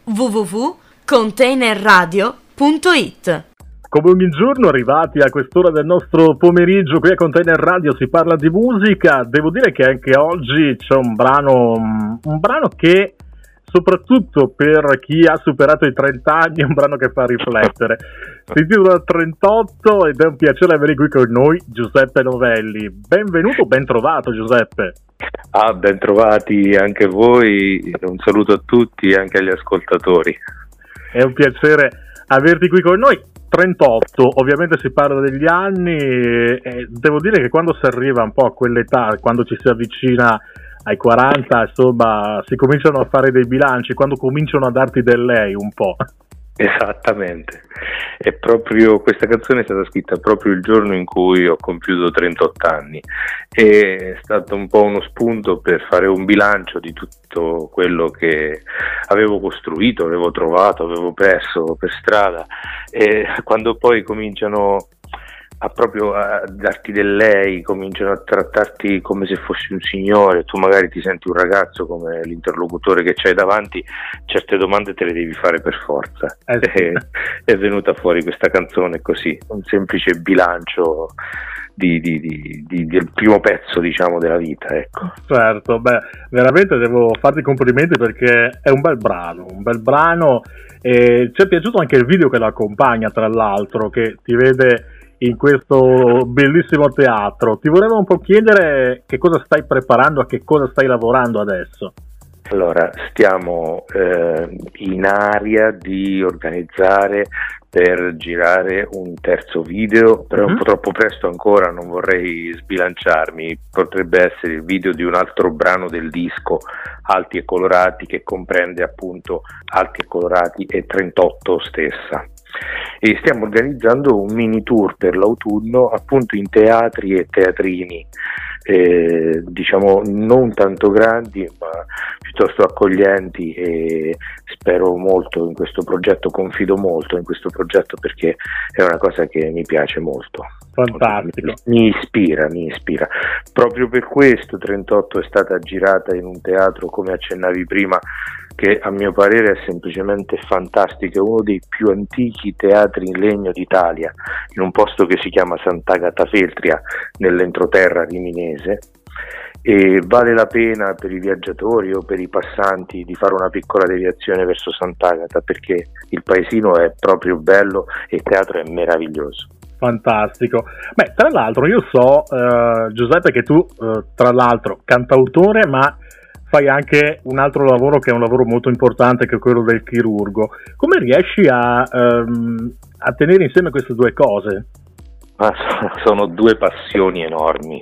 www.containerradio.it. Come ogni giorno, arrivati a quest'ora del nostro pomeriggio qui a Container Radio si parla di musica. Devo dire che anche oggi c'è un brano che, soprattutto per chi ha superato i 30 anni, è un brano che fa riflettere. Si intitola 38 ed è un piacere avere qui con noi Giuseppe Novelli. Benvenuto, ben trovato Giuseppe. Ben trovati anche voi, un saluto a tutti e anche agli ascoltatori. È un piacere averti qui con noi. 38, ovviamente si parla degli anni e devo dire che quando si arriva un po' a quell'età, quando ci si avvicina ai 40, insomma, si cominciano a fare dei bilanci, quando cominciano a darti del lei un po'. Esattamente, è proprio questa canzone è stata scritta proprio il giorno in cui ho compiuto 38 anni e è stato un po' uno spunto per fare un bilancio di tutto quello che avevo costruito, avevo trovato, avevo perso per strada, e quando poi cominciano a darti del lei, cominciano a trattarti come se fossi un signore, tu magari ti senti un ragazzo come l'interlocutore che c'hai davanti, certe domande te le devi fare per forza. Sì. È venuta fuori questa canzone così, un semplice bilancio del primo pezzo, diciamo, della vita, ecco. Certo, veramente devo farti i complimenti perché è un bel brano e ci è piaciuto anche il video che lo accompagna, tra l'altro, che ti vede in questo bellissimo teatro. Ti volevo un po' chiedere che cosa stai preparando, a che cosa stai lavorando adesso. Allora, stiamo in aria di organizzare per girare un terzo video, però è un po' troppo presto ancora, non vorrei sbilanciarmi. Potrebbe essere il video di un altro brano del disco, Alti e Colorati, che comprende appunto Alti e Colorati e 38 stessa. E stiamo organizzando un mini tour per l'autunno appunto in teatri e teatrini, diciamo non tanto grandi ma piuttosto accoglienti, e spero molto in questo progetto, confido molto in questo progetto perché è una cosa che mi piace molto. Fantastico. Mi ispira. Proprio per questo 38 è stata girata in un teatro, come accennavi prima, che a mio parere è semplicemente fantastico, è uno dei più antichi teatri in legno d'Italia, in un posto che si chiama Sant'Agata Feltria, nell'entroterra riminese, e vale la pena per i viaggiatori o per i passanti di fare una piccola deviazione verso Sant'Agata, perché il paesino è proprio bello e il teatro è meraviglioso. Fantastico. Tra l'altro io so, Giuseppe, che tu tra l'altro cantautore, ma fai anche un altro lavoro che è un lavoro molto importante, che è quello del chirurgo. Come riesci a tenere insieme queste due cose? Sono due passioni enormi,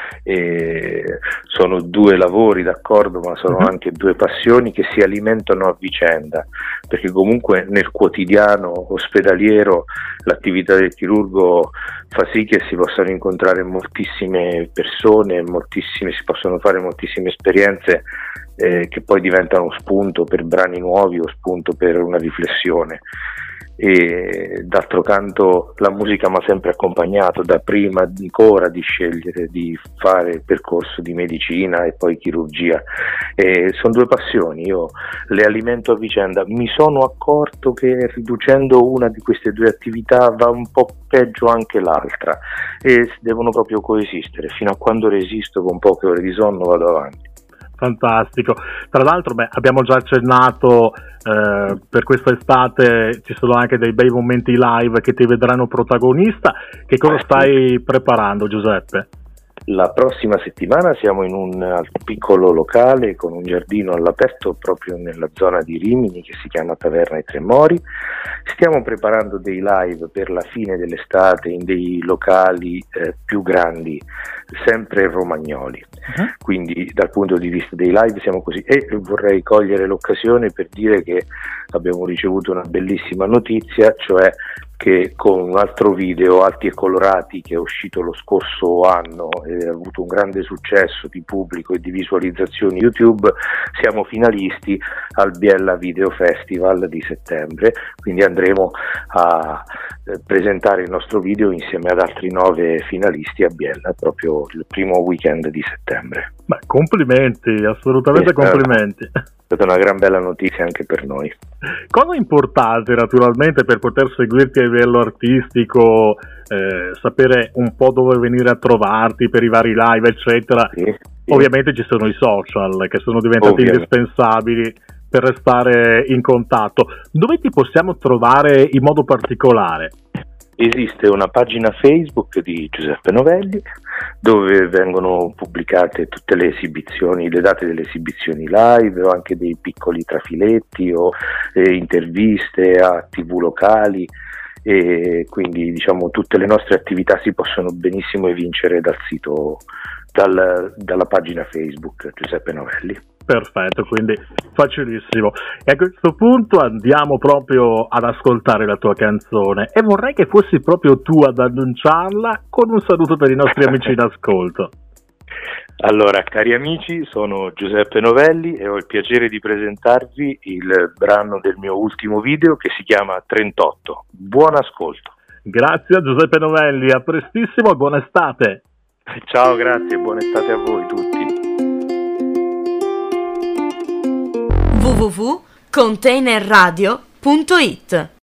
sono due lavori, d'accordo, ma sono anche due passioni che si alimentano a vicenda, perché comunque nel quotidiano ospedaliero l'attività del chirurgo fa sì che si possano incontrare moltissime persone, si possono fare moltissime esperienze che poi diventano spunto per brani nuovi o spunto per una riflessione. E d'altro canto la musica mi ha sempre accompagnato da prima ancora di scegliere di fare il percorso di medicina e poi chirurgia, e sono due passioni, io le alimento a vicenda. Mi sono accorto che riducendo una di queste due attività va un po' peggio anche l'altra e devono proprio coesistere. Fino a quando resisto con poche ore di sonno vado avanti. Fantastico. Tra l'altro abbiamo già accennato, per questa estate ci sono anche dei bei momenti live che ti vedranno protagonista. Che cosa stai preparando, Giuseppe? La prossima settimana siamo in un piccolo locale con un giardino all'aperto proprio nella zona di Rimini che si chiama Taverna ai Tre Mori. Stiamo preparando dei live per la fine dell'estate in dei locali più grandi, sempre romagnoli. Quindi dal punto di vista dei live siamo così, e vorrei cogliere l'occasione per dire che abbiamo ricevuto una bellissima notizia, cioè che con un altro video, Alti e Colorati, che è uscito lo scorso anno e ha avuto un grande successo di pubblico e di visualizzazioni YouTube, siamo finalisti al Biella Video Festival di settembre, quindi andremo a presentare il nostro video insieme ad altri 9 finalisti a Biella proprio il primo weekend di settembre. Beh, complimenti, assolutamente complimenti. È stata una gran bella notizia anche per noi. Cosa è importante naturalmente per poter seguirti a livello artistico, sapere un po' dove venire a trovarti per i vari live eccetera? Sì. Ovviamente ci sono i social che sono diventati indispensabili per restare in contatto. Dove ti possiamo trovare in modo particolare? Esiste una pagina Facebook di Giuseppe Novelli dove vengono pubblicate tutte le esibizioni, le date delle esibizioni live o anche dei piccoli trafiletti o interviste a TV locali, e quindi diciamo tutte le nostre attività si possono benissimo evincere dal sito, dalla pagina Facebook Giuseppe Novelli. Perfetto, quindi facilissimo. E a questo punto andiamo proprio ad ascoltare la tua canzone e vorrei che fossi proprio tu ad annunciarla con un saluto per i nostri amici in ascolto. Allora, cari amici, sono Giuseppe Novelli e ho il piacere di presentarvi il brano del mio ultimo video che si chiama 38. Buon ascolto. Grazie a Giuseppe Novelli, a prestissimo e buona estate. Ciao, grazie e buona estate a voi tutti. www.containerradio.it